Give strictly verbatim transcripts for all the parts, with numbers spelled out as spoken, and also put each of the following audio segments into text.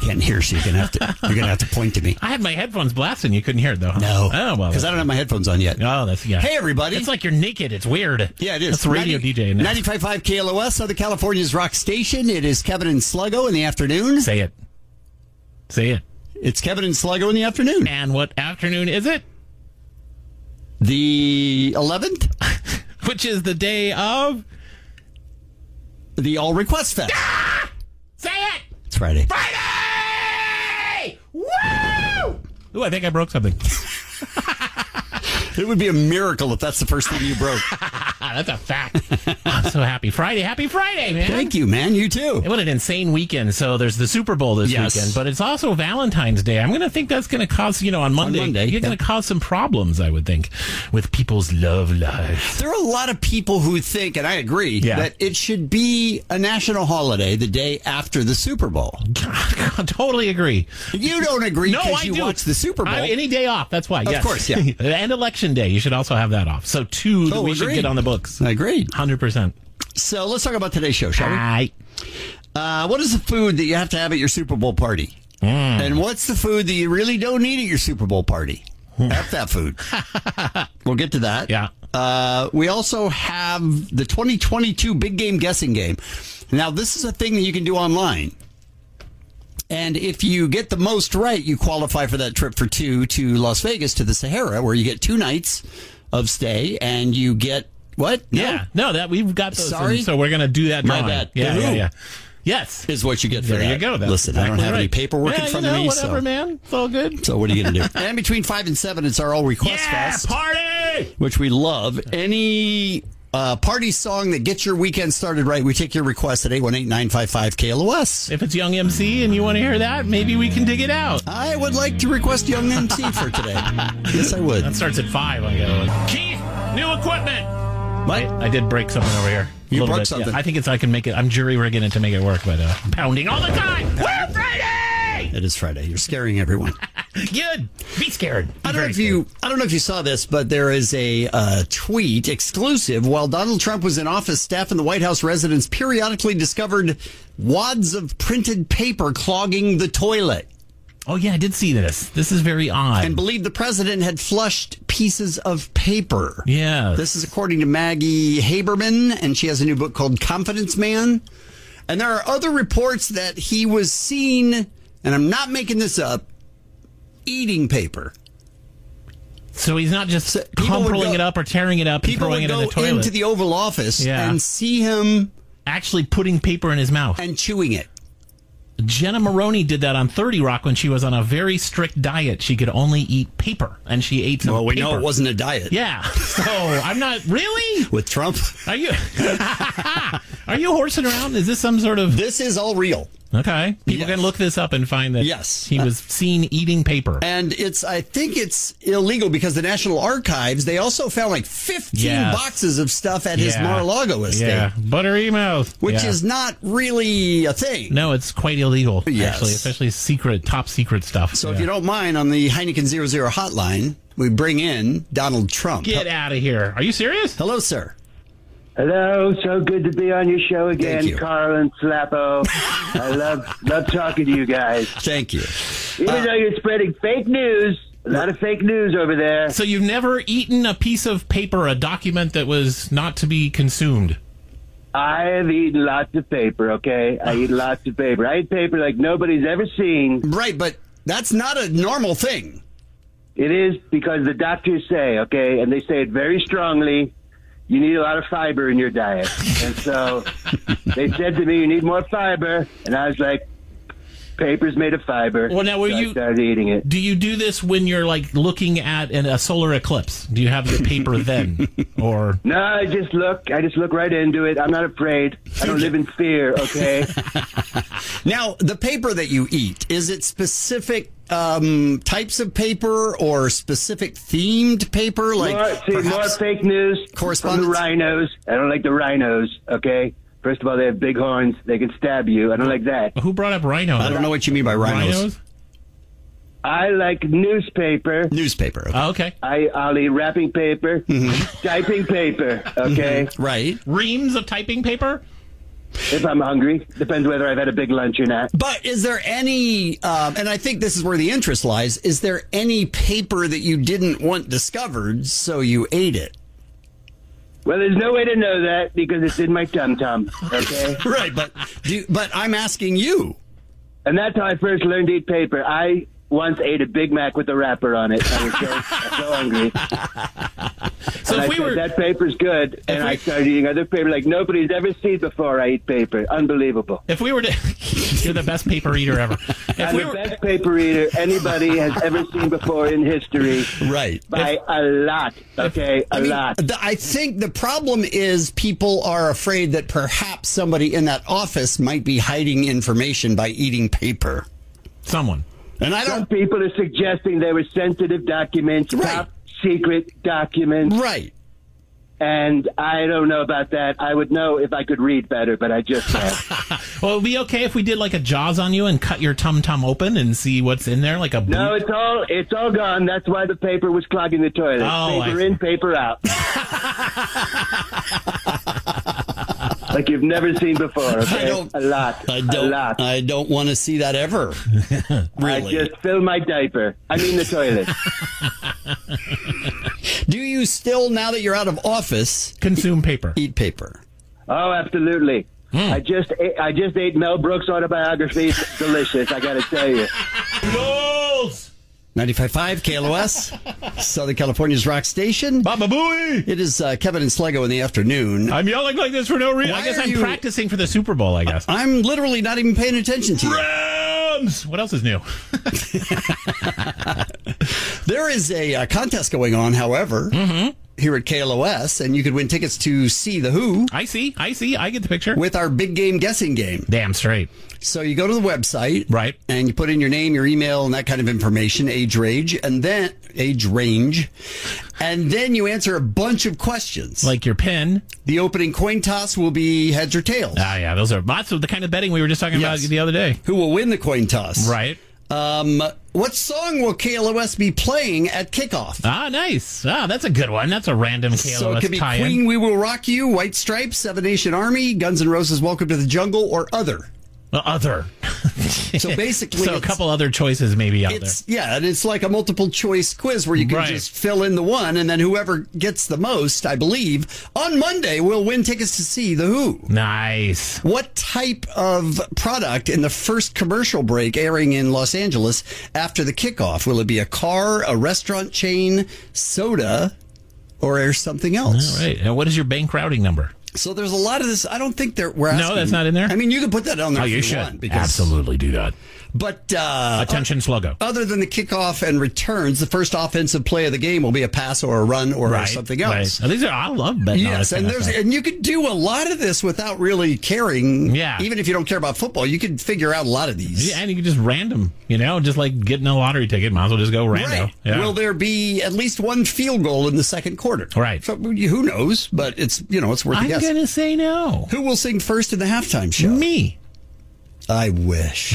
can't hear, so you're gonna have to you're gonna have to point to me. I had my headphones blasting. You couldn't hear it though. Huh? No. Oh well. Because I don't have my headphones on yet. Oh, that's yeah. Hey everybody. It's like you're naked. It's weird. Yeah, it is. That's radio ninety, DJing. ninety-five point five K L O S, Southern California's rock station. It is Kevin and Sluggo in the afternoon. Say it. Say it. It's Kevin and Sluggo in the afternoon. And what afternoon is it? The eleventh? Which is the day of the All Request Fest. Ah! Say it! It's Friday. Friday! Woo! Ooh, I think I broke something. It would be a miracle if that's the first thing you broke. That's a fact. I'm so happy. Friday. Happy Friday, man. Thank you, man. You too. What an insane weekend. So there's the Super Bowl this yes. weekend, but it's also Valentine's Day. I'm going to think that's going to cause, you know, on Monday, on Monday you're yeah. going to cause some problems, I would think, with people's love lives. There are a lot of people who think, and I agree, yeah. that it should be a national holiday the day after the Super Bowl. I totally agree. You don't agree because no, I you do. watch the Super Bowl. I, any day off, that's why. Of yes. course, yeah. And Election Day, you should also have that off. So two that oh, we agreed. should get on the books. I agreed. one hundred percent. So let's talk about today's show, shall we? Aye. Uh, what is the food that you have to have at your Super Bowl party? Mm. And what's the food that you really don't need at your Super Bowl party? F that food. We'll get to that. Yeah. Uh, we also have the twenty twenty-two Big Game Guessing Game. Now, this is a thing that you can do online. And if you get the most right, you qualify for that trip for two to Las Vegas to the Sahara, where you get two nights of stay, and you get what? No? Yeah, no, that we've got those. Sorry? in, so we're going to do that. My drawing. bad. Yeah, The yeah, who? yeah. Yes, Is what you get for there that. you go. That's Listen, I don't exactly have any right. paperwork yeah, in front you know, of me. Whatever, so. man. It's all good. So what are you going to do? And between five and seven, it's our All Request Yeah, Fest, party! which we love. Any uh, party song that gets your weekend started right, we take your request at eight one eight, nine five five, K L O S. If it's Young M C and you want to hear that, maybe we can dig it out. I would like to request Young M C for today. Yes, I would. That starts at five. I go. Keith, new equipment. What? I, I did break something over here. You A little broke bit. something? Yeah, I think it's I can make it. I'm jury rigging it to make it work, but uh, pounding all the time. We're Friday. It is Friday. You're scaring everyone. Good. Be scared. Be I don't know very if you. I don't know if you saw this, but there is a uh, tweet exclusive. While Donald Trump was in office, staff in the White House residence periodically discovered wads of printed paper clogging the toilet, Oh yeah, I did see this. This is very odd. and believed the president had flushed pieces of paper. Yeah. This is according to Maggie Haberman, and she has a new book called Confidence Man. And there are other reports that he was seen, and I'm not making this up, eating paper. So he's not just So people would crumpling go- it up or tearing it up and People throwing would it in go the toilet. into the Oval Office Yeah. and see him Actually putting paper in his mouth. and chewing it. Jenna Maroney did that on thirty Rock when she was on a very strict diet. She could only eat paper, and she ate some Well, we paper. know it wasn't a diet. Yeah. So I'm not really. With Trump. Are you? Are you horsing around? Is this some sort of? This is all real. Okay. People Yes. can look this up and find that. Yes. He was seen eating paper. And it's, I think it's illegal because the National Archives, they also found like fifteen Yes. boxes of stuff at his Yeah. Mar-a-Lago estate. Yeah. Buttery mouth. Which Yeah. is not really a thing. No, it's quite illegal, Yes. actually, especially secret, top secret stuff. So Yeah. if you don't mind, on the Heineken zero zero hotline, we bring in Donald Trump. Get out of here. Are you serious? Hello, sir. Hello, so good to be on your show again, Thank you. Carl and Slappo. I love love talking to you guys. Thank you. Even Uh, though you're spreading fake news, a lot of fake news over there. So you've never eaten a piece of paper, a document that was not to be consumed? I have eaten lots of paper, okay? I eat lots of paper. I eat paper like nobody's ever seen. Right, but that's not a normal thing. It is because the doctors say, okay, and they say it very strongly, you need a lot of fiber in your diet. And so they said to me, you need more fiber. And I was like, paper's made of fiber. Well, now, were So I you- started eating it. Do you do this when you're like looking at an, a solar eclipse? Do you have your paper then, or No, I just look. I just look right into it. I'm not afraid. I don't live in fear, okay? Now, the paper that you eat, is it specific um, types of paper or specific themed paper? Like more, see, more perhaps fake news from the correspondence? rhinos. I don't like the rhinos, okay? First of all, they have big horns. They can stab you. I don't like that. who brought up rhino? I don't know what you mean by rhinos. Rhinos? I like newspaper. Newspaper. Okay. Oh, okay. I, I'll eat wrapping paper, Mm-hmm. typing paper, okay? Right. Reams of typing paper. If I'm hungry. Depends whether I've had a big lunch or not. But is there any, um, and I think this is where the interest lies, is there any paper that you didn't want discovered, so you ate it? Well, there's no way to know that because it's in my tum-tum, okay? Right, but do, but I'm asking you. And that's how I first learned to eat paper. I once ate a Big Mac with a wrapper on it. I was so, so hungry. So and if I we said, were, that paper's good. And we- I started eating other paper like nobody's ever seen before I eat paper. Unbelievable. if we were to, you're the best paper eater ever. If I'm we the were, best paper eater anybody has ever seen before in history. Right. By a lot, okay? A I mean, lot. th- I think the problem is people are afraid that perhaps somebody in that office might be hiding information by eating paper. someone. And I Some don't. people are suggesting they were sensitive documents, Right. top secret documents. Right. And I don't know about that. I would know if I could read better, but I just can't. Well, it would be okay if we did like a Jaws on you and cut your tum tum open and see what's in there, like a boot. No, it's all it's all gone. That's why the paper was clogging the toilet. Oh, I paper see. in, paper out. Like you've never seen before. Okay, I don't- a lot. I A don't. lot. I don't want to see that ever. Really. I just fill my diaper. I mean the toilet. Do you still, now that you're out of office, Consume paper. eat paper? Oh, absolutely. Hmm. I just ate, I just ate Mel Brooks' autobiography. It's delicious. I got to tell you. Goals! ninety-five point five K L O S, Southern California's rock station. Baba Booey! It is uh, Kevin and Slego in the afternoon. I'm yelling like this for no reason. Why I guess are I'm you- practicing for the Super Bowl, I guess. I'm literally not even paying attention to you. Rams! What else is new? There is a uh, contest going on, however, here at K L O S, and you could win tickets to see The Who I see. I see. I get the picture. with our big game guessing game. Damn straight. So you go to the website, Right. and you put in your name, your email, and that kind of information, age, range, and then age, range, and then you answer a bunch of questions. Like your pin. The opening coin toss will be heads or tails. Ah, yeah. Those are lots of the kind of betting we were just talking Yes. about the other day. Who will win the coin toss? Right. Um, what song will K L O S be playing at kickoff? Ah, nice. Ah, that's a good one. That's a random K L O S So it could be tie-in. Queen, We Will Rock You, White Stripes, Seven Nation Army, Guns N' Roses, Welcome to the Jungle, or other. Uh, other. So basically, so a it's- couple other choices maybe out there. It's yeah, and it's like a multiple choice quiz where you can Right. just fill in the one, and then whoever gets the most, I believe, on Monday will win tickets to see The Who. Nice. What type of product in the first commercial break airing in Los Angeles after the kickoff? Will it be a car, a restaurant chain, soda, or something else? All right. And what is your bank routing number? So there's a lot of this. I don't think that we're asking. No, that's not in there? I mean, you can put that on there Oh, if you you should. want. Because, Absolutely do that. But uh, Attention, Sluggo. other than the kickoff and returns, the first offensive play of the game will be a pass or a run or Right. something else. Right. These are, I love betting on Yes, this and kind of there's stuff. and you could do a lot of this without really caring. Yeah. Even if you don't care about football, you could figure out a lot of these. Yeah, and you can just random, you know, just like getting a lottery ticket. Might as well just go rando. Right. Yeah. Will there be at least one field goal in the second quarter? Right. So, who knows? But it's you know it's worth a I'm guess. going to say no. Who will sing first in the halftime show? Me. I wish.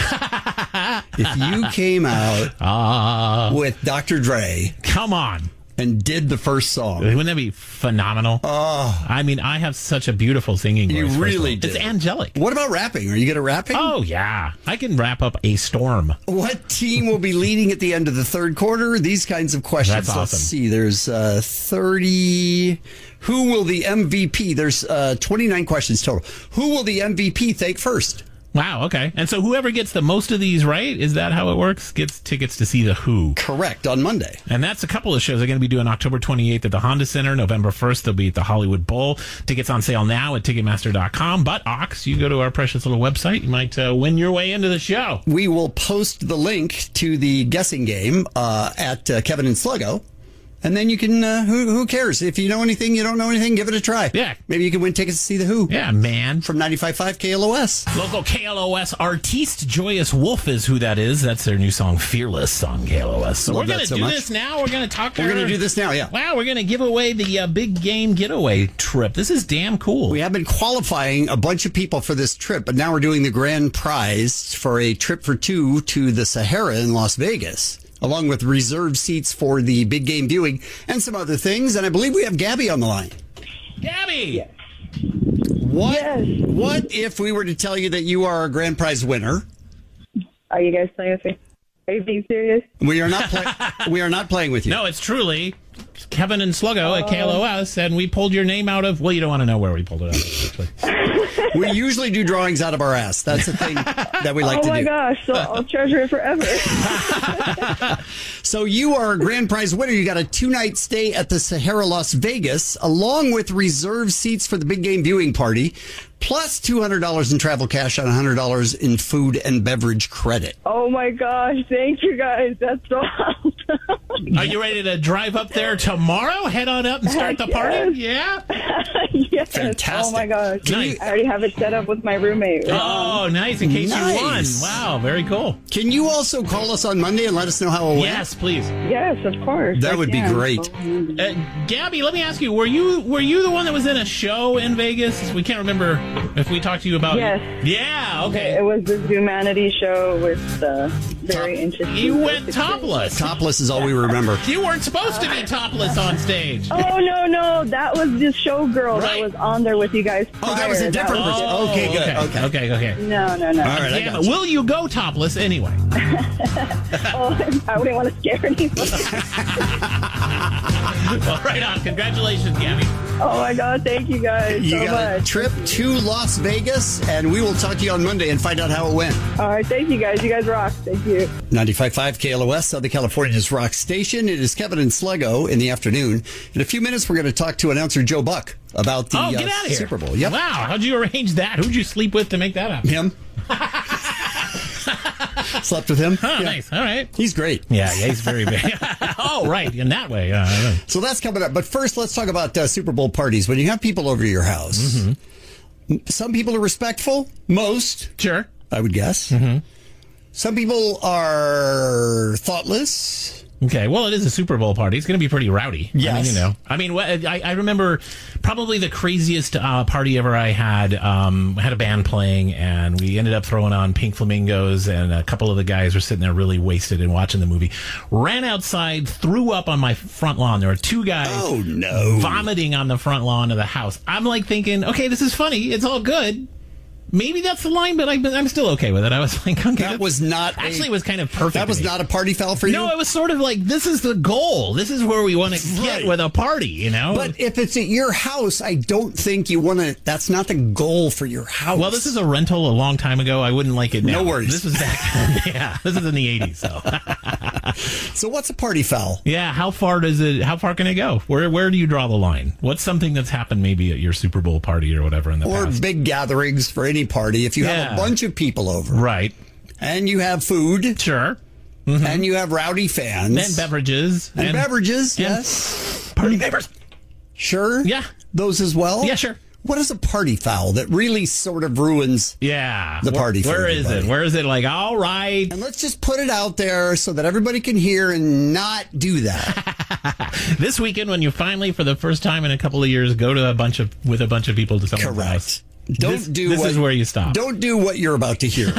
If you came out Ah, with Doctor Dre come on. and did the first song, Wouldn't that be phenomenal? oh, I mean, I have such a beautiful singing voice. You first of really all. do. It's angelic. what about rapping? Are you good at rapping? Oh, yeah. I can wrap up a storm. What team will be leading at the end of the third quarter? These kinds of questions. That's Let's awesome. see. There's uh, thirty. Who will the M V P? There's uh, twenty-nine questions total. Who will the M V P thank first? Wow, okay. And so whoever gets the most of these right, is that how it works? Gets tickets to see The Who. Correct, on Monday. And that's a couple of shows they're going to be doing October twenty-eighth at the Honda Center. November first, they'll be at the Hollywood Bowl. Tickets on sale now at Ticketmaster dot com. But, Ox, you go to our precious little website, you might uh, win your way into the show. We will post the link to the guessing game uh, at uh, Kevin and Sluggo. And then you can, uh, who, who cares? If you know anything, you don't know anything, give it a try. Yeah. Maybe you can win tickets to see The Who. Yeah, man. From ninety-five point five K L O S. Local K L O S artiste Joyous Wolf is who that is. That's their new song, Fearless, on K L O S. So Love we're that going to so do much. this now. We're going to talk to We're her. going to do this now, yeah. Wow, we're going to give away the uh, big game getaway trip. This is damn cool. We have been qualifying a bunch of people for this trip, but now we're doing the grand prize for a trip for two to the Sahara in Las Vegas, along with reserved seats for the big game viewing and some other things. And I believe we have Gabby on the line. Gabby! What, Yes. what if we were to tell you that you are a grand prize winner? Are you guys playing with me? Are you being serious? We are not play- we are not playing with you. No, it's truly Kevin and Sluggo at K L O S, and we pulled your name out of. Well, you don't want to know where we pulled it out of. Actually. We usually do drawings out of our ass. That's the thing that we like Oh to my do. gosh, so I'll treasure it forever. So you are a grand prize winner. You got a two-night stay at the Sahara Las Vegas, along with reserved seats for the big game viewing party, plus two hundred dollars in travel cash and one hundred dollars in food and beverage credit. Oh my gosh, thank you guys. That's so awesome. Are you ready to drive up there tomorrow? Head on up and start the Heck party? yes. Yeah? Yes. Fantastic. Oh my gosh. Nice. I already have it set up with my roommate. Oh, nice. In case Nice. you won. Wow, very cool. Can you also call us on Monday and let us know how it went? Yes, please. Yes, of course. That I would be can. great. Uh, Gabby, let me ask you: Were you were you the one that was in a show in Vegas? We can't remember if we talked to you about. Yes. Yeah. It Okay. was the Humanity show with uh, very Top- interesting. You went topless. Topless is all we remember. You weren't supposed to be topless on stage. Oh no, no, that was the showgirl Right. that was on there with you guys. Oh, that was a prior. different was person. different. Okay, good. Okay. Okay. Okay. Okay. No, no, no. All right, I Damn got it. you. Will you go topless anyway? Oh, I wouldn't want to scare anyone. Well, right on. Congratulations, Gabby. Oh my God, thank you guys You so got a much. trip to Las Vegas, and we will talk to you on Monday and find out how it went. All right, thank you guys. You guys rock. Thank you. ninety-five point five K L O S, Southern California's rock station. It is Kevin and Sluggo in the afternoon. In a few minutes, we're going to talk to announcer Joe Buck about the Oh, get uh, out of here. Super Bowl. Yep. Wow. How'd you arrange that? Who'd you sleep with to make that happen? Him. Slept with him. Oh, Yeah. nice. All right. He's great. Yeah, yeah, he's very big. Oh, right. In that way. Yeah. I know. So that's coming up. But first, let's talk about uh, Super Bowl parties. When you have people over to your house, Mm-hmm. some people are respectful. Most, Sure. I would guess. Mm-hmm. Some people are thoughtless. Okay, well, it is a Super Bowl party. It's going to be pretty rowdy. I mean, Yes. you know. I mean, wh- I, I remember probably the craziest uh, party ever I had. Um, I had a band playing, and we ended up throwing on Pink Flamingos, and a couple of the guys were sitting there really wasted and watching the movie. Ran outside, threw up on my front lawn. There were two guys Oh, no. vomiting on the front lawn of the house. I'm like thinking, okay, this is funny. It's all good. Maybe that's the line, but I, I'm still okay with it. I was like, okay. That was not a- Actually, it was kind of perfect. That was to me. not a party foul for you? No, it was sort of like, this is the goal. This is where we want to get Right. with a party, you know? But if it's at your house, I don't think you want to. That's not the goal for your house. well, this is a rental a long time ago. I wouldn't like it now. No worries. This was back. Yeah, this is in the eighties. So, So what's a party foul? yeah, how far does it? How far can it go? Where Where do you draw the line? What's something that's happened maybe at your Super Bowl party or whatever in the Or past? big gatherings for any party. If you have Yeah. a bunch of people over Right. and you have food Sure. and you have rowdy fans And beverages and, beverages, and yes, party favors. sure, Yeah. those as well. Yeah, sure. What is a party foul that really sort of ruins? Yeah. The party for Where is everybody. it? Where is it? Like, all right. And let's just put it out there so that everybody can hear and not do that. This weekend, when you finally, for the first time in a couple of years, go to a bunch of with a bunch of people to someone's house. Correct. Don't This- do. this what, is where you stop. Don't do what you're about to hear.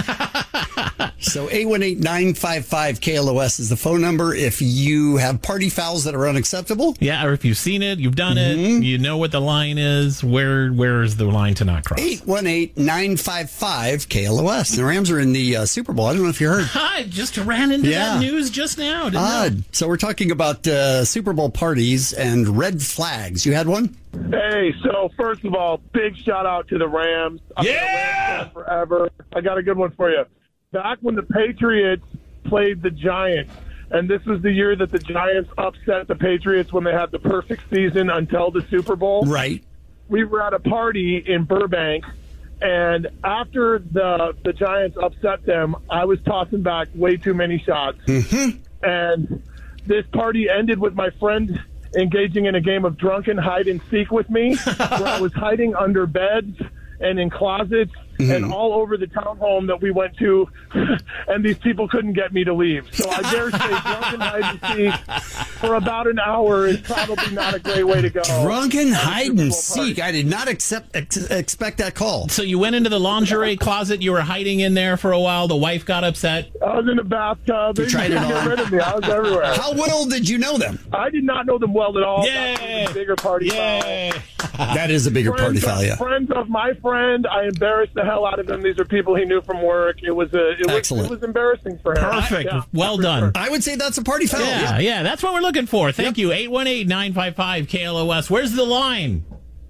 So eight one eight, nine five five, K L O S is the phone number if you have party fouls that are unacceptable. Yeah, or if you've seen it, you've done Mm-hmm. it, you know what the line is. Where Where is the line to not cross? eight one eight, nine five five, K L O S. The Rams are in the uh, Super Bowl. I don't know if you heard. I just ran into Yeah. that news just now. Didn't know. Odd. So we're talking about uh, Super Bowl parties and red flags. You had one? Hey, so first of all, big shout out to the Rams. I've been a Yeah! Rams fan forever. I got a good one for you. Back when the Patriots played the Giants, and this was the year that the Giants upset the Patriots when they had the perfect season until the Super Bowl. Right. We were at a party in Burbank, and after the the Giants upset them, I was tossing back way too many shots. Mm-hmm. And this party ended with my friend engaging in a game of drunken hide and seek with me, where I was hiding under beds and in closets and all over the townhome that we went to, and these people couldn't get me to leave. So I dare say drunken hide and seek for about an hour is probably not a great way to go. Drunken on a hide Super and Bowl party. seek. I did not accept, ex- expect that call. So you went into the lingerie closet. You were hiding in there for a while. The wife got upset. I was in the bathtub. They tried it couldn't on? get rid of me. I was everywhere. How well did you know them? I did not know them well at all. Yay! That was a bigger party. Yay! That is a bigger party friends, foul, of, yeah. friends of my friend, I embarrassed the hell out of them. These are people he knew from work. It was a, it was, Excellent. it was embarrassing for him. Perfect. Yeah, well for done. sure. I would say that's a party foul. Yeah, yeah, that's what we're looking for. Thank you. eight one eight, nine five five, K L O S. Where's the line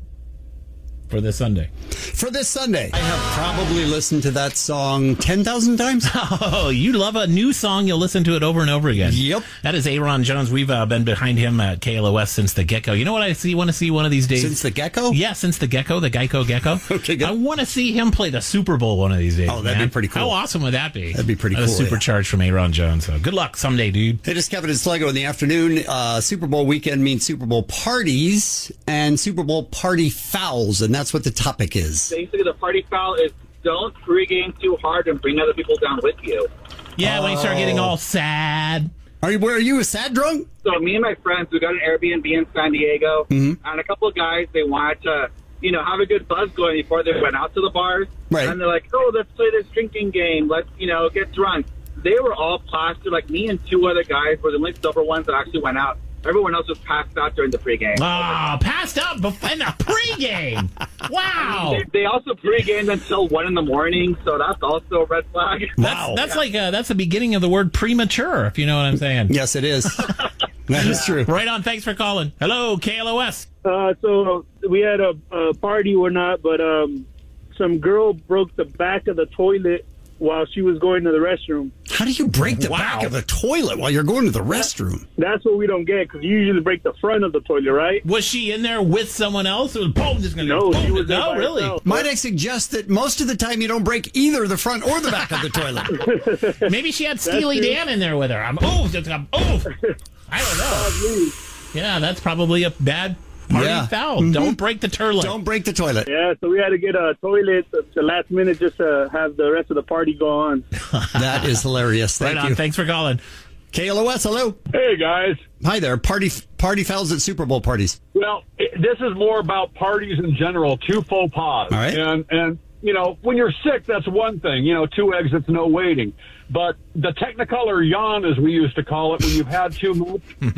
for this Sunday? For this Sunday, I have probably listened to that song ten thousand times. Oh, you love a new song, you'll listen to it over and over again. Yep. That is Aaron Jones. We've uh, been behind him at K L O S since the get-go. You know what I see? want to see one of these days? Since the get-go? Yeah, since the get-go, the Geico Gecko. Okay, good. I want to see him play the Super Bowl one of these days. Oh, that'd man. be pretty cool. How awesome would that be? That'd be pretty uh, cool, Supercharged from Aaron Jones. So good luck someday, dude. It is Kevin and Sluggo in the afternoon. Uh, Super Bowl weekend means Super Bowl parties and Super Bowl party fouls, and that's what the topic is. Basically, the party foul is don't pregame too hard and bring other people down with you. Yeah, when you start getting all sad. Are you? Where are you? A sad drunk? So me and my friends, we got an Airbnb in San Diego, Mm-hmm. and a couple of guys, they wanted to, you know, have a good buzz going before they went out to the bars. Right. And they're like, oh, let's play this drinking game. Let's, you know, get drunk. They were all plastered. Like me and two other guys were the only sober ones that actually went out. Everyone else was passed out during the pregame. Ah, passed out before in the pregame. Wow. They, they also pregamed until one in the morning, so that's also a red flag. Wow. That's like uh, that's the beginning of the word premature, if you know what I'm saying. Yes, it is. That is true. Right on. Thanks for calling. Hello, K L O S. Uh, so we had a, a party or not, but um, some girl broke the back of the toilet while she was going to the restroom. How do you break the Wow. back of the toilet while you're going to the restroom? That's what we don't get, because you usually break the front of the toilet, right? Was she in there with someone else? It was boom, just gonna No, boom. she was there No, by really. herself. Might I suggest that most of the time you don't break either the front or the back of the toilet? Maybe she had Steely true. Dan in there with her. I'm oh, just I'm oh. I don't know. Yeah, that's probably a bad party Yeah. foul. Don't break the turlet. Don't break the toilet. Yeah, so we had to get a toilet at the last minute just to have the rest of the party go on. That is hilarious. Thank Right on. you. Thanks for calling. K L O S, hello. Hey, guys. Hi there. Party party fouls at Super Bowl parties. Well, it, this is more about parties in general. Two faux pas. All right. And, and, you know, when you're sick, that's one thing. You know, two exits, no waiting. But the Technicolor yawn, as we used to call it, when you've had too much,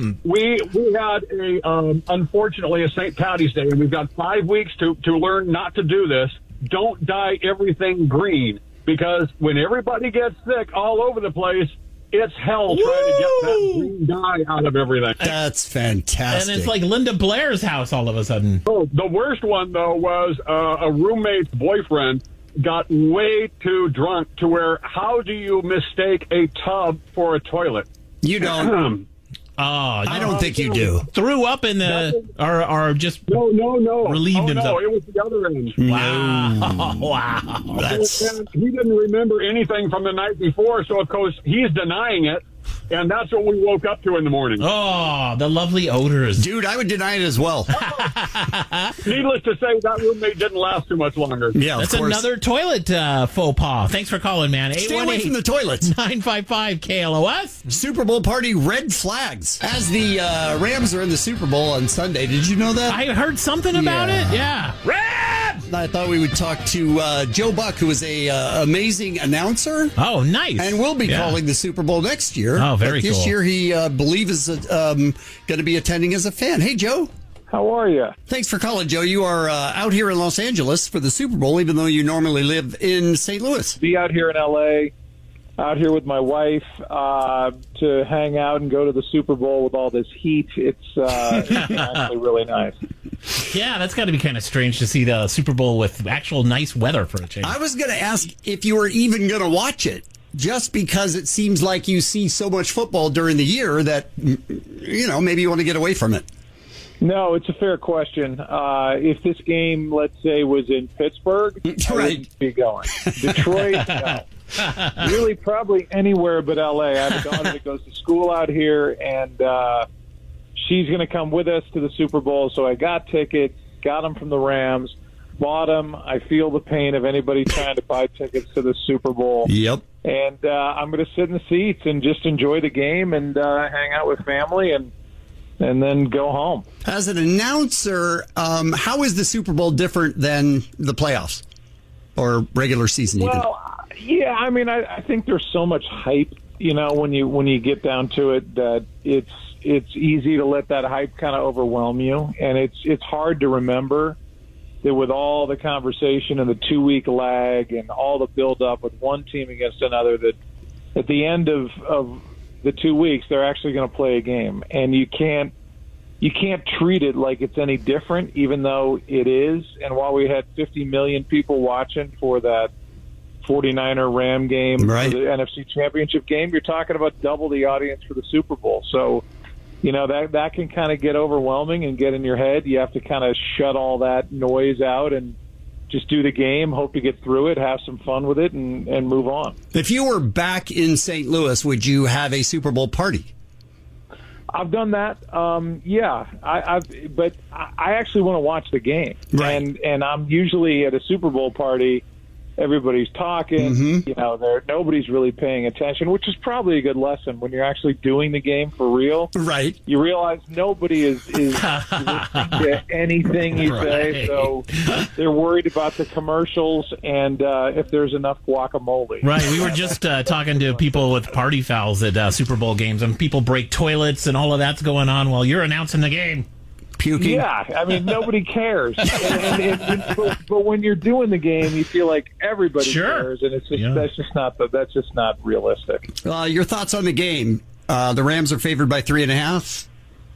we we had a, um, unfortunately, a Saint Patty's Day, and we've got five weeks to, to learn not to do this. Don't dye everything green, because when everybody gets sick all over the place, it's hell trying to get that green dye out of everything. That's fantastic. And it's like Linda Blair's house all of a sudden. Oh, the worst one, though, was uh, a roommate's boyfriend got way too drunk to where, how do you mistake a tub for a toilet? you don't. Oh, I don't think you do. threw up in the or or just No, no, no. Relieved oh, himself. No, it was the other end. wow, wow. That's And he didn't remember anything from the night before, so of course he's denying it, and that's what we woke up to in the morning. Oh, the lovely odors. dude. I would deny it as well. Needless to say, that roommate didn't last too much longer. Yeah, of That's course. another toilet uh, faux pas. Thanks for calling, man. Stay away from the toilets. nine five five K L O S. Super Bowl party red flags. As the uh, Rams are in the Super Bowl on Sunday, did you know that? I heard something about Yeah. it. Yeah. Red! I thought we would talk to uh, Joe Buck, who is a uh, amazing announcer. Oh, nice. And will be Yeah. calling the Super Bowl next year. Oh, very but this cool. year he uh, believe is uh, um, going to be attending as a fan. Hey, Joe. How are you? Thanks for calling, Joe. You are uh, out here in Los Angeles for the Super Bowl, even though you normally live in Saint Louis. Be out here in L A, out here with my wife uh, to hang out and go to the Super Bowl with all this heat. It's, uh, it's actually really nice. Yeah, that's got to be kind of strange to see the Super Bowl with actual nice weather for a change. I was going to ask if you were even going to watch it, just because it seems like you see so much football during the year that, you know, maybe you want to get away from it. No, it's a fair question. Uh, if this game, let's say, was in Pittsburgh, I Right. wouldn't be going. Detroit, no. Really, probably anywhere but L A. I have a daughter that goes to school out here, and uh, she's going to come with us to the Super Bowl. So I got tickets, got them from the Rams, bought them. I feel the pain of anybody trying to buy tickets to the Super Bowl. Yep. And uh, I'm going to sit in the seats and just enjoy the game and uh, hang out with family and and then go home. As an announcer, um, how is the Super Bowl different than the playoffs or regular season? Even? Well, yeah, I mean, I, I think there's so much hype you know, when you when you get down to it, that it's it's easy to let that hype kind of overwhelm you, and it's it's hard to remember that with all the conversation and the two week lag and all the build up with one team against another, that at the end of, of the two weeks they're actually going to play a game, and you can't you can't treat it like it's any different, even though it is. And while we had fifty million people watching for that forty-niner Ram game, right, for the N F C Championship game, you're talking about double the audience for the Super Bowl. So, you know, that that can kind of get overwhelming and get in your head. You have to kind of shut all that noise out and just do the game, hope to get through it, have some fun with it, and, and move on. If you were back in Saint Louis, would you have a Super Bowl party? I've done that. Um, yeah, I, I've, but I actually want to watch the game. Right. And, and I'm usually at a Super Bowl party, everybody's talking, mm-hmm. you know, there nobody's really paying attention, which is probably a good lesson when you're actually doing the game for real. Right. You realize nobody is, is listening to anything you say, Right. so they're worried about the commercials and uh, if there's enough guacamole. Right. We were just uh, talking to people with party fouls at uh, Super Bowl games, and people break toilets and all of that's going on while you're announcing the game. Puking. Yeah, I mean, nobody cares. and, and, and, and, but, but when you're doing the game, you feel like everybody Sure. cares, and it's just Yeah. that's just not the, that's just not realistic. Uh, your thoughts on the game? Uh, the Rams are favored by three and a half.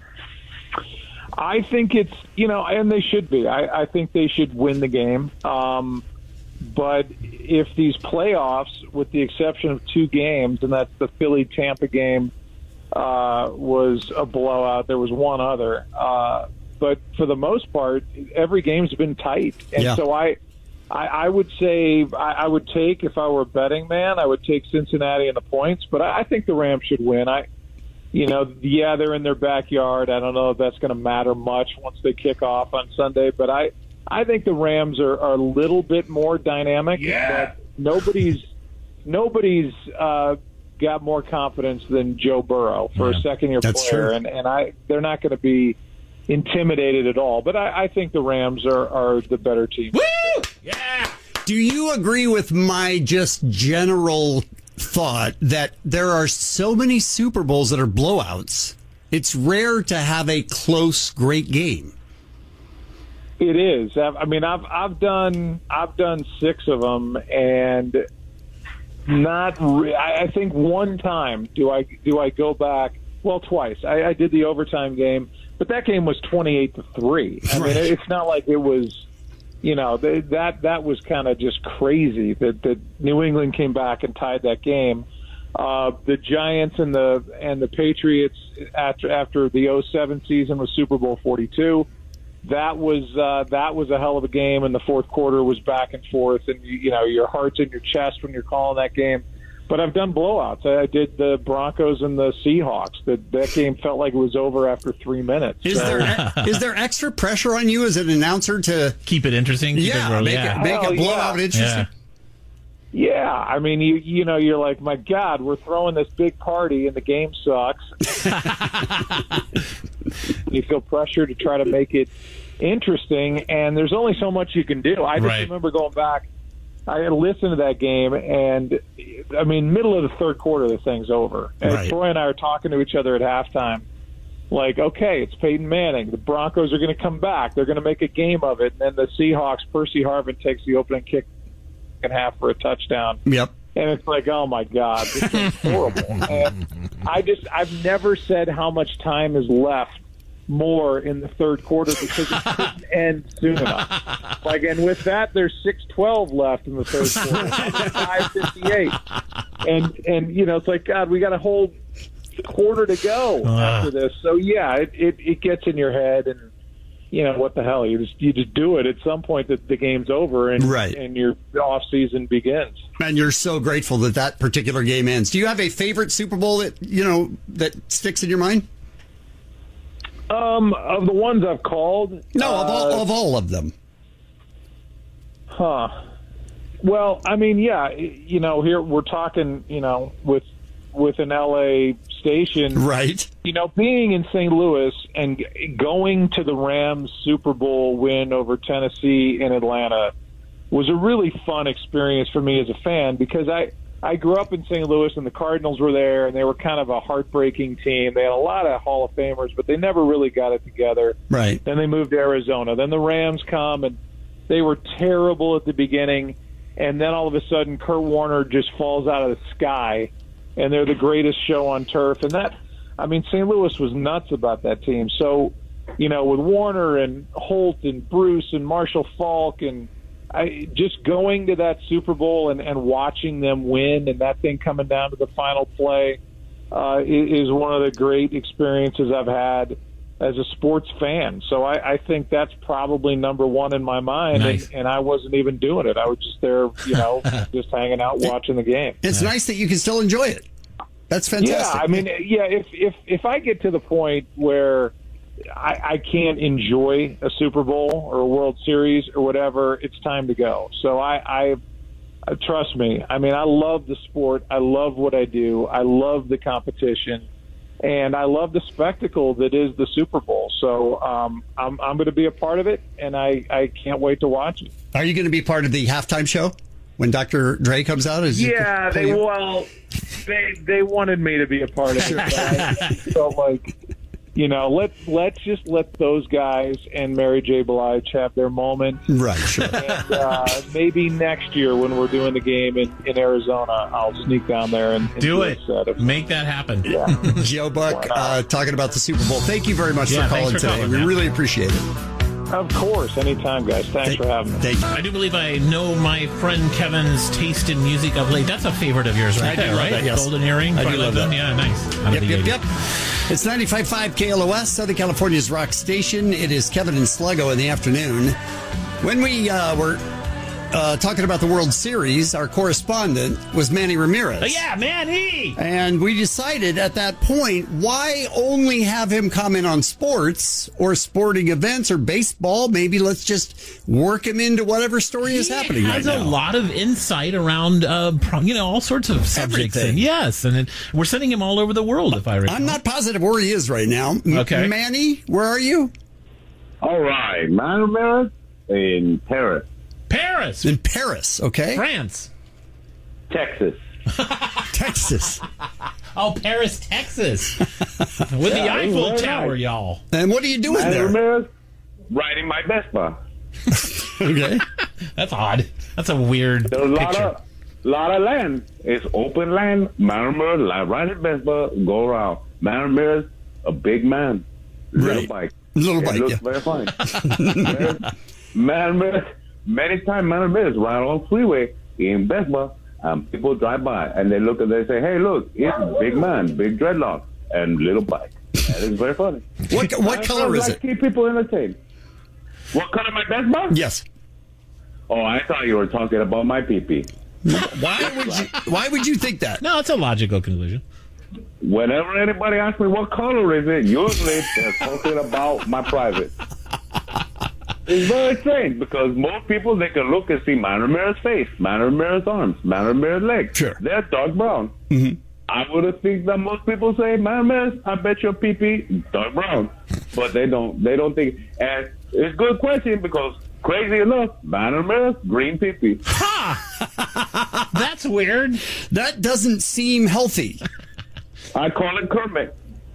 I think it's, you know, and they should be. I, I think they should win the game. Um, but if these playoffs, with the exception of two games, and that's the Philly-Tampa game, uh, was a blowout. There was one other. Uh, but for the most part, every game's been tight. And Yeah. so I, I, I would say I, I would take, if I were a betting man, I would take Cincinnati in the points. But I, I think the Rams should win. I, you know, yeah, they're in their backyard. I don't know if that's going to matter much once they kick off on Sunday. But I, I think the Rams are, are a little bit more dynamic. Yeah. But nobody's nobody's uh, got more confidence than Joe Burrow for Yeah. a second-year That's player, true. and and I they're not going to be intimidated at all. But I, I think the Rams are, are the better team. Woo! Yeah! Do you agree with my just general thought that there are so many Super Bowls that are blowouts? It's rare to have a close, great game. It is. I I mean, I've I've done I've done six of them, and not. Re- I I think one time do I do I go back? Well, twice. I, I did the overtime game, but that game was twenty-eight to three. I Right. mean, it's not like it was. You know, they, that that was kind of just crazy that that New England came back and tied that game. Uh, the Giants and the and the Patriots after after the oh seven season was Super Bowl forty-two. That was uh, that was a hell of a game, and the fourth quarter was back and forth, and you, you know your heart's in your chest when you're calling that game. But I've done blowouts. I, I did the Broncos and the Seahawks. That that game felt like it was over after three minutes. Is So- there is there extra pressure on you as an announcer to Keep it interesting. Keep yeah it rolling. make yeah. it make Hell a blowout yeah. interesting? Yeah. Yeah, I mean, you you know, you're like, my God, we're throwing this big party and the game sucks. You feel pressure to try to make it interesting, and there's only so much you can do. I just Right. remember going back. I had listened to that game, and I mean, middle of the third quarter, the thing's over. And Right. Troy and I are talking to each other at halftime. Like, okay, it's Peyton Manning. The Broncos are going to come back. They're going to make a game of it. And then the Seahawks, Percy Harvin takes the opening kick in half for a touchdown. Yep. And it's like, oh my God, this is horrible. And I just, I've never said how much time is left more in the third quarter because it couldn't end soon enough. Like, and with that, there's six twelve left in the third quarter, five fifty-eight, and and you know, it's like, God, we got a whole quarter to go Uh. after this. So yeah, it, it it gets in your head, and you know what the hell, you just you just do it. At some point, the, the game's over, and Right. and your off season begins. And you're so grateful that that particular game ends. Do you have a favorite Super Bowl that you know that sticks in your mind? Um, of the ones I've called, No, of all uh, of all of them. Huh. Well, I mean, yeah, you know, here we're talking, you know, with with an L A station, Right. you know, being in Saint Louis and g- going to the Rams Super Bowl win over Tennessee in Atlanta was a really fun experience for me as a fan because I I grew up in Saint Louis, and the Cardinals were there, and they were kind of a heartbreaking team. They had a lot of Hall of Famers, but they never really got it together. Right. Then they moved to Arizona. Then the Rams come, and they were terrible at the beginning, and then all of a sudden Kurt Warner just falls out of the sky, and they're the greatest show on turf. And that, I mean, Saint Louis was nuts about that team. So, you know, with Warner and Holt and Bruce and Marshall Faulk and I, just going to that Super Bowl and, and watching them win and that thing coming down to the final play uh, is, is one of the great experiences I've had as a sports fan. So I, I think that's probably number one in my mind. Nice. And, and I wasn't even doing it. I was just there, you know, just hanging out watching the game. It's nice that you can still enjoy it. That's fantastic. Yeah, I mean, yeah, if, if, if I get to the point where I, I can't enjoy a Super Bowl or a World Series or whatever, it's time to go. So I, I, uh, trust me. I mean, I love the sport. I love what I do. I love the competition, and I love the spectacle that is the Super Bowl. So um, I'm, I'm going to be a part of it, and I, I can't wait to watch it. Are you going to be part of the halftime show when Doctor Dre comes out? Is Yeah, they well, they they wanted me to be a part of it. But I felt like, you know, let's let's just let those guys and Mary J. Blige have their moment. Right, sure. And uh, maybe next year when we're doing the game in, in Arizona, I'll sneak down there and, and Do do it. a set of, Make that happen. yeah. Joe Buck uh, talking about the Super Bowl. Thank you very much Yeah, for calling thanks for today. calling, we man. really appreciate it. Of course, anytime, guys. Thanks Thank, for having me. Thank you. I do believe I know my friend Kevin's taste in music of late. That's a favorite of yours, right I do there, love right? that, yes. Golden Earring. I do Twilight love Zone. that. Yeah, nice. Out of Yep, the yep, eighties. yep. It's ninety-five point five K L O S, Southern California's rock station. It is Kevin and Sluggo in the afternoon. When we uh, were uh, talking about the World Series, our correspondent was Manny Ramirez. Oh, yeah, Manny! And we decided at that point, why only have him comment on sports or sporting events or baseball? Maybe let's just work him into whatever story is happening He right has now. a lot of insight around, uh, pro- you know, all sorts of subjects. Everything. And yes, and it, we're sending him all over the world, if I recall. I'm not positive where he is right now. M- Okay. Manny, where are you? All right, Man Ramirez in Paris, Paris! In Paris, okay? France. Texas. Texas. Oh, Paris, Texas. With the Yeah, it was Eiffel very Tower, nice. y'all. And what are you doing Man there? Ramirez riding my Vespa. Okay. That's odd. That's a weird There's a lot picture. of lot of land. It's open land. Man Ramirez like riding Vespa, go around. Man Ramirez, a big man, little Right. bike. Little It bike, looks yeah. very funny. Man Ramirez, many times Man Ramirez ride on freeway in Vespa, and people drive by and they look and they say, "Hey, look, it's a big man, big dreadlock, and little bike." That is very funny. What what I color is like it? Keep people entertained. What color my Vespa? Yes. Oh, I thought you were talking about my pee-pee. Why would you why would you think that? No, it's a logical conclusion. Whenever anybody asks me what color is it, usually they're talking about my private. It's very strange because most people, they can look and see Man Ramirez's face, Man Ramirez's arms, Man Ramirez's legs. Sure. They're dark brown. Mm-hmm. I would have think that most people say, Man Ramirez, I bet your pee-pee dark brown. But they don't. They don't think. And it's a good question because, crazy enough, Man Ramirez, green pee-pee. Ha! That's weird. That doesn't seem healthy. I call it Kermit.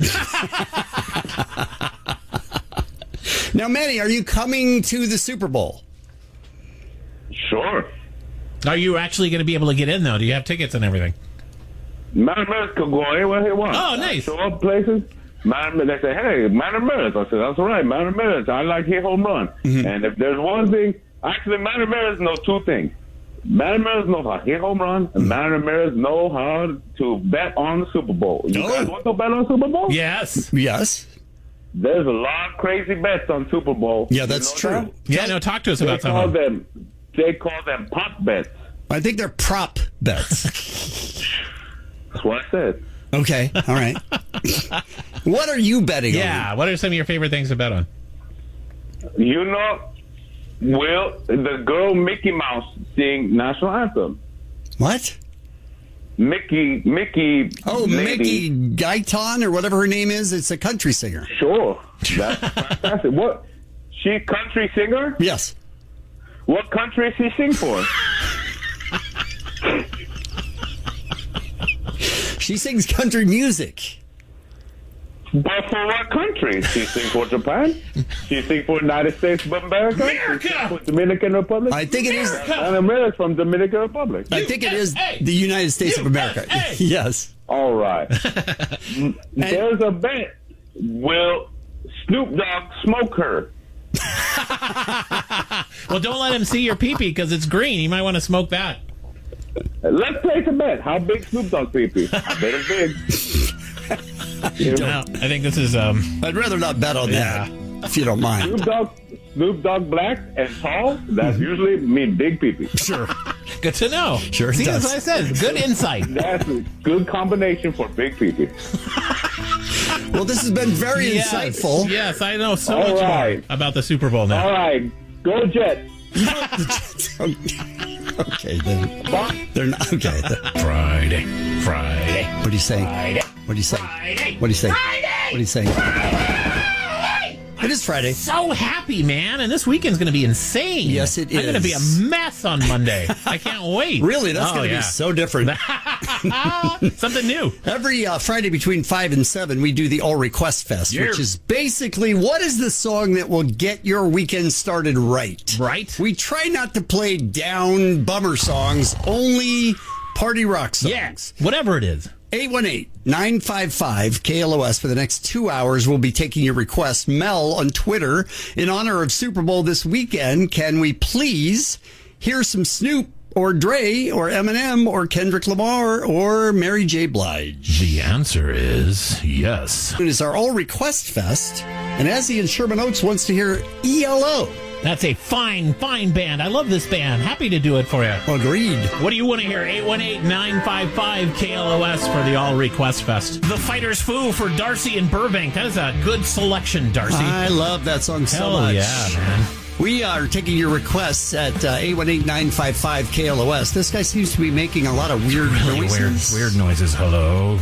Now, Manny, are you coming to the Super Bowl? Sure. Are you actually going to be able to get in, though? Do you have tickets and everything? Man Ramirez could go anywhere he wants. Oh, nice. I show up places. Man, they say, "Hey, Man Ramirez." I said, "That's all right, Man Ramirez. I like his home run." Mm-hmm. And if there's one thing, actually, Man Ramirez knows two things. Man Ramirez knows how to hit home run, and Man Ramirez knows how to bet on the Super Bowl. You Oh. guys want to bet on Super Bowl? Yes. Yes. There's a lot of crazy bets on Super Bowl. Yeah, You that's know true. that? Yeah, no, talk to us They about some call of them. them. They call them pop bets. I think they're prop bets. That's what I said. Okay. All right. What are you betting on? Yeah, what are some of your favorite things to bet on? You know, will the girl Mickey Mouse sing national anthem? What? Mickey, Mickey. Oh, lady. Mickey Guyton or whatever her name is. It's a country singer. Sure, that's fantastic. What? She country singer? Yes. What country is she sing for? She sings country music. But for what country? She sings for Japan? She sings for United States of America? America! She sings for Dominican Republic? I think it is. And America from Dominican Republic. I think it is the United States of America. Yes. All right. There's a bet. Will Snoop Dogg smoke her? Well, don't let him see your pee-pee because it's green. You might want to smoke that. Let's place a bet. How big Snoop Dogg pee-pee? I bet it's big. No, I think this is... um. I'd rather not bet on Yeah. that, if you don't mind. Snoop Dogg, Snoop Dogg black and tall, that usually mean big pee-pee. Sure. Good to know. Sure it See, does. that's what I said. Good insight. That's a good combination for big pee-pee. Well, this has been very Yes. insightful. Yes, I know so All much right. more about the Super Bowl now. All right. Go Jets. Okay, then. They're not. Okay. Friday. Friday. What are you saying? Friday. What are you saying? Friday. What are you saying? Friday. What are you saying? It is Friday. So happy, man. And this weekend's going to be insane. Yes, it I'm going to be a is. mess on Monday. I can't wait. Really, that's Oh, going to yeah. be so different. Something new. Every uh, Friday between five and seven, we do the All Request Fest, Yeah. which is basically what is the song that will get your weekend started right? Right. We try not to play down bummer songs, only party rock songs. Yes. Whatever it is. eight one eight, nine five five, K L O S for the next two hours. We'll be taking your request. Mel on Twitter, in honor of Super Bowl this weekend, can we please hear some Snoop or Dre or Eminem or Kendrick Lamar or Mary J. Blige? The answer is yes. It is our All Request Fest, and Azzy and Sherman Oaks wants to hear E L O. That's a fine, fine band. I love this band. Happy to do it for you. Agreed. What do you want to hear? eight one eight, nine five five, K L O S for the All Request Fest. The Fighter's Foo for Darcy and Burbank. That is a good selection, Darcy. I love that song so Hell much. yeah, man. We are taking your requests at uh, eight one eight, nine five five, K L O S. This guy seems to be making a lot of weird Really noises. weird, weird noises. Hello.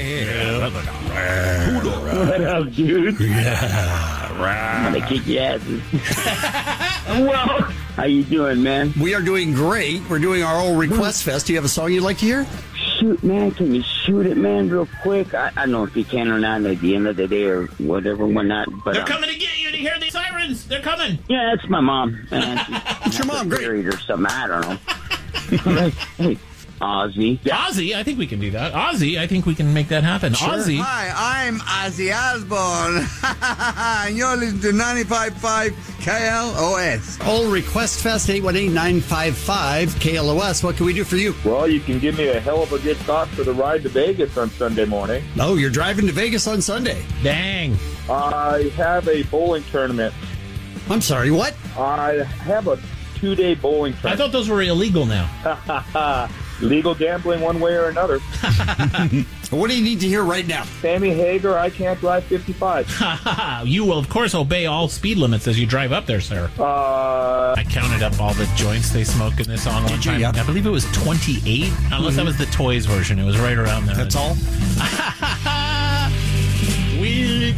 What up, dude? I'm gonna kick your asses. Well, how you doing, man? We are doing great. We're doing our All Request Fest. Do you have a song you'd like to hear? Shoot, man, can you shoot it, man, real quick? I, I don't know if you can or not at the end of the day or whatever, whatnot. But They're um, coming to get you to hear the sirens. They're coming. yeah, that's my mom. Man, It's your mom, great. Married or something. I don't know. Hey, Ozzy. Ozzy, I think we can do that. Ozzy, I think we can make that happen. Ozzy. Hi, I'm Ozzy Osbourne. And you're listening to ninety-five point five K L O S. All Request Fest, eight one eight, nine five five, K L O S. What can we do for you? Well, you can give me a hell of a good thought for the ride to Vegas on Sunday morning. Oh, you're driving to Vegas on Sunday. Dang. I have a bowling tournament. I'm sorry, what? I have a two-day bowling I tournament. thought those were illegal now. Legal gambling one way or another. What do you need to hear right now? Sammy Hagar, I can't drive fifty-five. You will, of course, obey all speed limits as you drive up there, sir. Uh, I counted up all the joints they smoke in this song one Did you? time. Yeah. I believe it was twenty-eight, unless that was the toys version. It was right around there. That's all? Weak.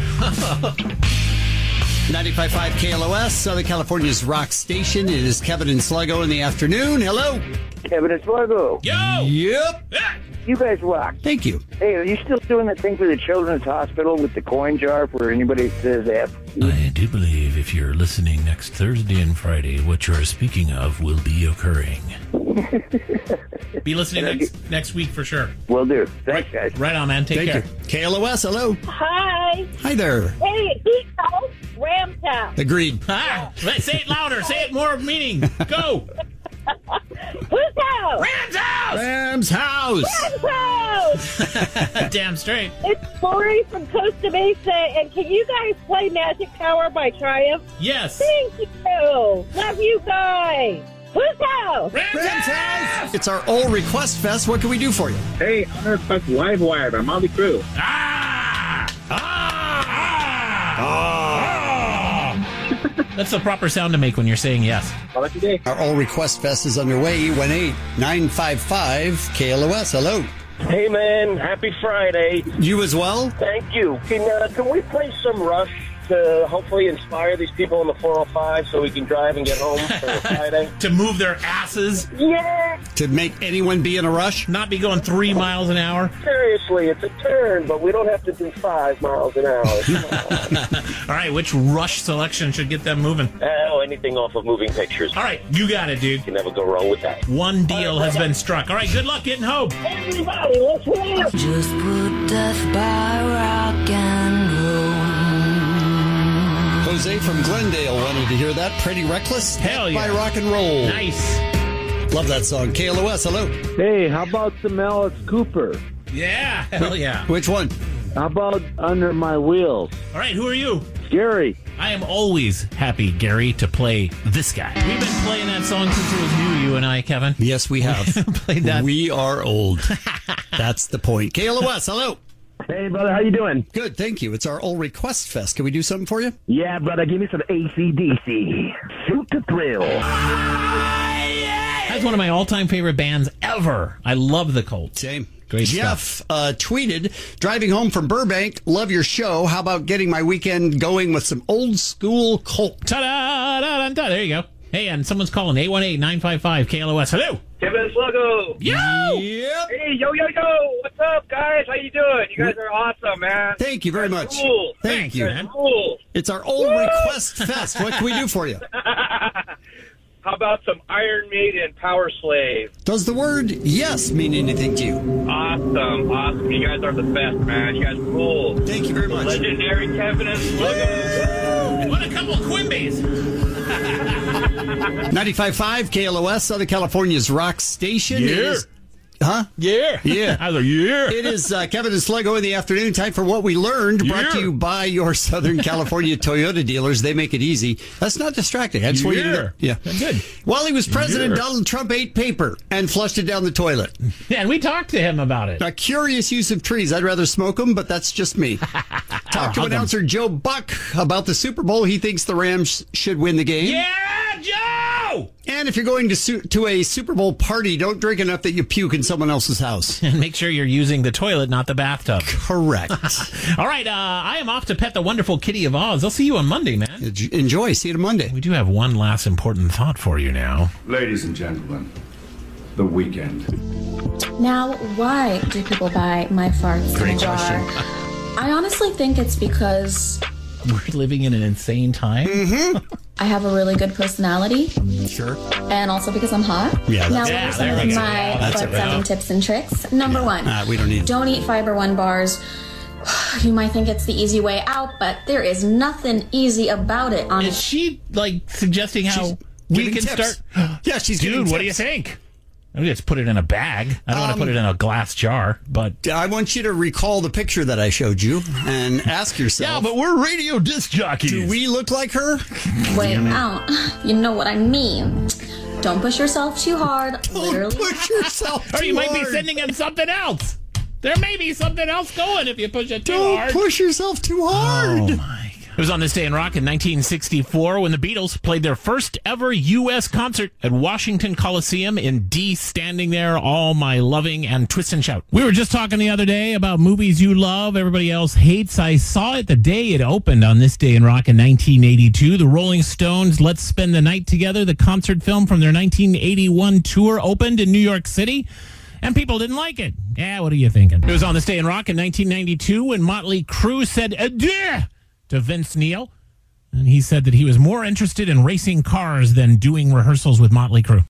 ninety-five point five K L O S, Southern California's rock station. It is Kevin and Sluggo in the afternoon. Hello. Kevin and Sluggo. Yo! Yep. Ah! You guys rock. Thank you. Hey, are you still doing that thing for the Children's Hospital with the coin jar for anybody that says F? I do believe if you're listening next Thursday and Friday, what you're speaking of will be occurring. Be listening next next week for sure. Will do. Thanks, guys. Right on, man. Take Thank care. you. K L O S, hello. Hi. Hi there. Hey, East Coast, Rams House. Agreed. Ah, let's say it louder. Say it more meaning. Go. Whose house? Rams house. Rams house. Rams house. Damn straight. It's Lori from Costa Mesa, and can you guys play Magic Power by Triumph? Yes. Thank you. Love you guys. Whose house? Rams, Rams house. It's our All Request Fest. What can we do for you? Hey, I'm going to request Live Wire by Motley Crue. Ah! Ah! Ah! Ah! That's the proper sound to make when you're saying yes. Have a good day. Our All Request Fest is underway. eight one eight, nine five five, K L O S. Hello. Hey, man. Happy Friday. You as well? Thank you. Can uh, can we play some Rush? to hopefully inspire these people on the four oh five so we can drive and get home for Friday. To move their asses? Yeah. To make anyone be in a rush? Not be going three miles an hour? Seriously, it's a turn, but we don't have to do five miles an hour. All right, which Rush selection should get them moving? Oh, anything off of Moving Pictures. All right, you got it, dude. You can never go wrong with that. One deal has been struck. All right, good luck getting home. Everybody, let's rock. Just put death by rock and roll. Jose from Glendale wanted to hear that. Pretty Reckless. Hell Death yeah. by rock and roll. Nice. Love that song. K L O S, hello. Hey, how about some Alice Cooper? Yeah, hell yeah. Which one? How about Under My Wheels? All right, who are you? Gary. I am always happy, Gary, to play this guy. We've been playing that song since it was new, you and I, Kevin. Yes, we have. Played that. We are old. That's the point. K L O S, hello. Hey, brother, how you doing? Good, thank you. It's our old request fest. Can we do something for you? Yeah, brother, give me some A C D C. Shoot to thrill. That's one of my all-time favorite bands ever. I love the Cult. Same. Great Jeff stuff. uh, tweeted, driving home from Burbank, love your show. How about getting my weekend going with some old school Cult? Ta-da, da, da, da. There you go. Hey, and someone's calling eight one eight, nine five five, K L O S. Hello. Kevin Sluggo. Yo! Yep. Hey, yo, yo, yo. What's up, guys? How you doing? You guys are awesome, man. Thank you very much. Cool. Thank you. man. Cool. It's our old Woo! request fest. What can we do for you? How about some Iron Maiden, Power Slave? Does the word yes mean anything to you? Awesome, awesome. You guys are the best, man. You guys are cool. Thank you very much. Legendary Kevin and Sluggo. What a couple of Quimbys. ninety-five point five K L O S, Southern California's rock station. Yeah. It is, huh? Yeah. Yeah. I was like, yeah. It is uh, Kevin and Sluggo in the afternoon. Time for What We Learned, brought Yeah. to you by your Southern California Toyota dealers. They make it easy. That's not distracting. I just want you to know. Yeah. Good. While he was president, Yeah. Donald Trump ate paper and flushed it down the toilet. Yeah, and we talked to him about it. A curious use of trees. I'd rather smoke them, but that's just me. Talk to hug 'em. announcer Joe Buck about the Super Bowl. He thinks the Rams should win the game. Yeah, Joe! And if you're going to su- to a Super Bowl party, don't drink enough that you puke in someone else's house. And make sure you're using the toilet, not the bathtub. Correct. All right, uh, I am off to pet the wonderful Kitty of Oz. I'll see you on Monday, man. Enjoy. See you on Monday. We do have one last important thought for you now. Ladies and gentlemen, the weekend. Now, why do people buy my farts in a Great jar? question. I honestly think it's because We're living in an insane time. Mm-hmm. I have a really good personality. Sure. And also because I'm hot. Yeah, now, that's- what yeah, are some there of we go. my That's butt it, right. sucking tips and tricks? Number one, Uh, we don't need don't eat Fiber One bars. You might think it's the easy way out, but there is nothing easy about it. On Is she, like, suggesting how we giving can tips. start? Yeah, she's giving Dude, what do you tips. think? I mean, just put it in a bag. I don't want Um, to put it in a glass jar, but... I want you to recall the picture that I showed you and ask yourself. Yeah, but we're radio disc jockeys. Do we look like her? Wait, oh, you know what I mean. Don't push yourself too hard. Literally. Push yourself Or too you might be hard. sending him something else. There may be something else going if you push it too Don't hard. push yourself too hard. Oh, my God. It was on this day in rock in nineteen sixty-four when the Beatles played their first ever U S concert at Washington Coliseum in D, standing there, all my loving and twist and shout. We were just talking the other day about movies you love, everybody else hates. I saw it the day it opened on this day in rock in nineteen eighty-two. The Rolling Stones' Let's Spend the Night Together, the concert film from their nineteen eighty-one tour, opened in New York City. And people didn't like it. Yeah, what are you thinking? It was on this day in rock in nineteen ninety-two when Motley Crue said adieu to Vince Neil. And he said that he was more interested in racing cars than doing rehearsals with Motley Crue.